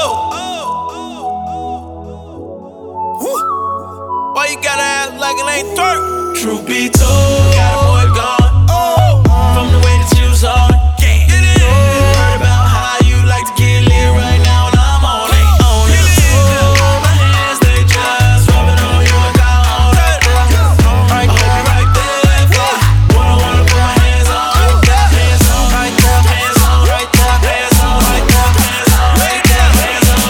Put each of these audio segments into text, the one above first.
Why you gotta act like it ain't dirt? Truth be told, got a boy gone. From the way that you was on. Heard about how you like to get lit right now, and I'm on it. My hands, they just rubbing on you like I own it. Right there, right there. What I wanna put my hands on. Hands on, right there. Hands on, right there. Hands on, right there. Hands on, right there. Hands on,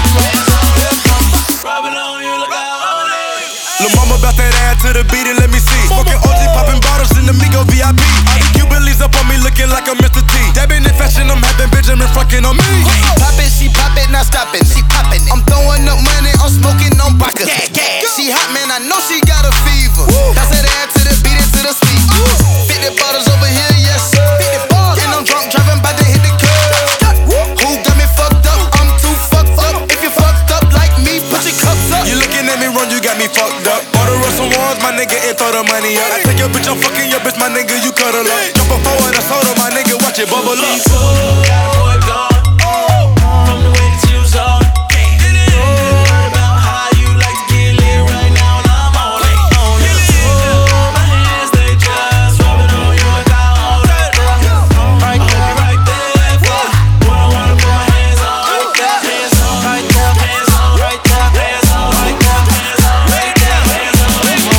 rubbing on you like I own it. Lil' mama bout that ass to the beat and let me see. Smoking OG, popping bottles in the Migo VIP. All the Cubans up on me looking like a Mr. T. Dabbing in fashion, I'm having Benjamin fucking on me. Pop it, she pop it, not stopping it. She popping it. I'm throwing up money, I'm smoking on vodka. She hot, man, I know she got a fever. Bounce that ass to the beat, into the speed. 50 bottles over here, yes sir. 50 bottles. And I'm drunk, driving, bout to hit the curb. Who got me fucked up? I'm too fucked up. If you fucked up like me, put your cups up. You looking at me wrong, you got me fucked up. Order us some ones, my nigga, and throw the money up. I take your bitch, I'm fucking your bitch, my nigga, you cuddle up. Jump a forward, a soda, my nigga, watch it bubble up. Got a boy gone. From the way that you was on. Heard about how you like to get lit right now, and I'm on it. My hands, they just rubbing on you like I own it. Right there, right there. What I wanna put my hands on. Hands on, right there. Hands on, right there. Hands on, right there. Hands on, right there. Hands on,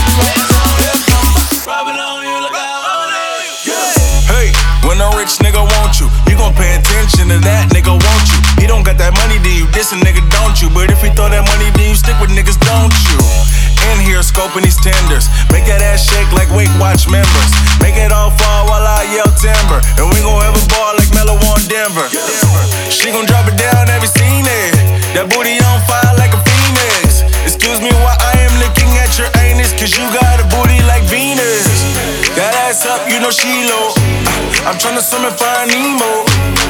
rubbing on you like I own it. Hey, when a rich nigga want you, you gon' pay attention to that nigga want you. He don't got that money, then you diss a nigga, don't you? But if he throw that money, then you stick with niggas, don't you? In here scoping these tenders, make that ass shake like Weight Watch members. Make it all fall while I yell timber, and we gon' have a ball like Melo on Denver. She gon' drop it down, every seen it. That booty on fire like a phoenix. Excuse me while I am looking at your anus, cause you got a booty like Venus. That ass up, you know she low. I'm tryna summon Fire Nemo.